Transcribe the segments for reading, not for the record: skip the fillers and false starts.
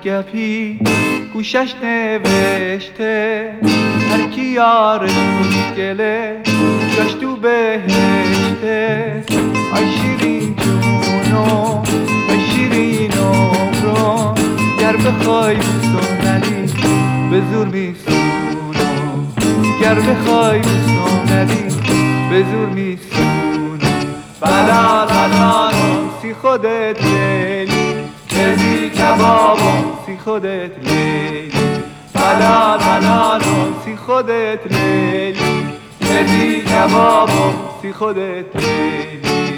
گپی گوشش نوشته هر کی یارش خوشگله جاش تو بهشته. آی شیرین جونو آی شیرین عمرو گر بخوای بسونلی به زور میسونم، گر بخوای بسونلی به زور میسونم. بلال بلال سی خودت لیلی کردی کبابم سی خودت لیلی. بلال بلال سی خودت لیلی کردی کبابم سی خودت لیلی.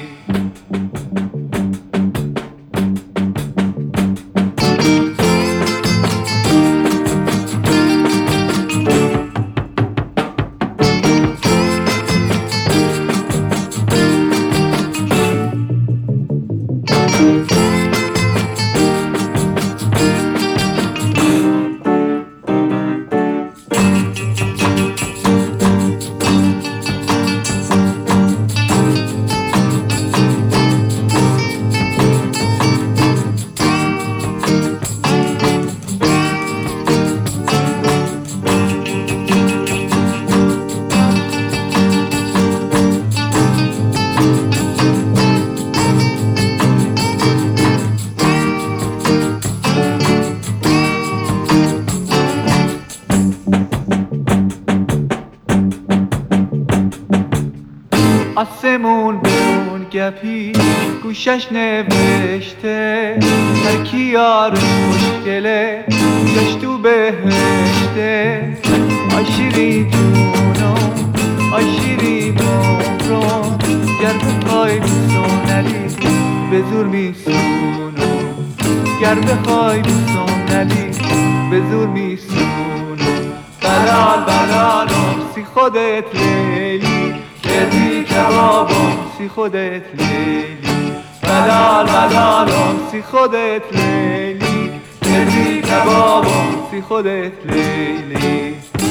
آسمون بون گپی گوشش نوشته هر کی یارش خوشگله جاش تو بهشته. آی شیرین جونو آی شیرین عمرو گر بخوای بسونلی به زور میسونم، گر بخوای بسونلی به زور میسونم. بلال بلال سی خودت لیلی کردی کبابم سی خودت لیلی. بلال بلال سی خودت لیلی کردی کبابم سی خودت لیلی.